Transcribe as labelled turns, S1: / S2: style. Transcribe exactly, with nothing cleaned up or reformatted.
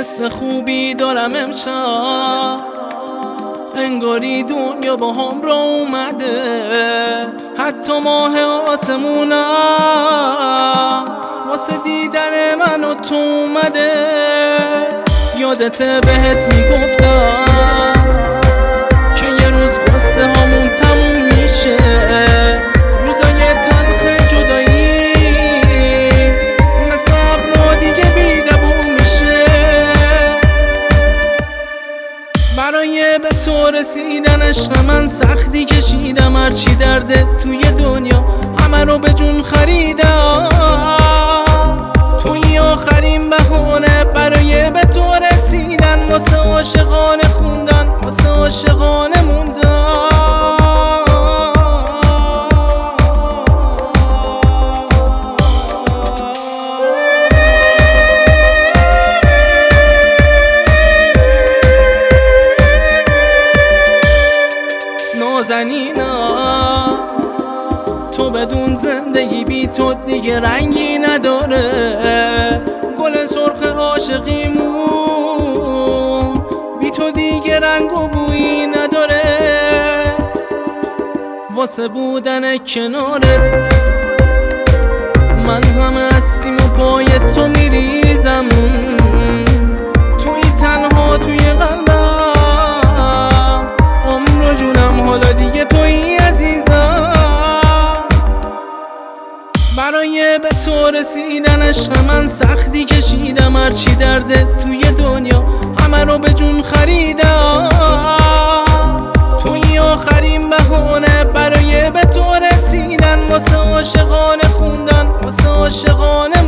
S1: حس خوبی دارم امشب، انگاری دنیا با هم را اومده، حتی ماه آسمونم واسه دیدن من و تو اومده. یادته بهت میگفتم که یه روز قصه هامون تموم میشه، روزای تلخ جدایی مثل ابرا دیگه بیدبون میشه. برای به تو رسیدن عشق من سختی کشیدم، هرچی درده توی دنیا همه رو به جون خریدم. توی آخرین بهونه برای به تو رسیدن، واسه عاشقانه خوندن، واسه عاشقانه موندن. نازنینا تو بدون زندگی بی تو دیگه رنگی نداره، گل سرخ عاشقیمون بی تو دیگه رنگ و بویی نداره. واسه بودن کنارت من همه هستیم و پای تو میریزم، توی تنها توی قلبم، عمر و جونم حالا دیگه توی عزیزم. برای به تو رسیدن عشق من سختی کشیدم، هرچی درده توی دنیا همه رو به جون خریدم. توی آخرین بهونه برای به تو رسیدن، واسه عاشقانه خوندن، واسه عاشقانه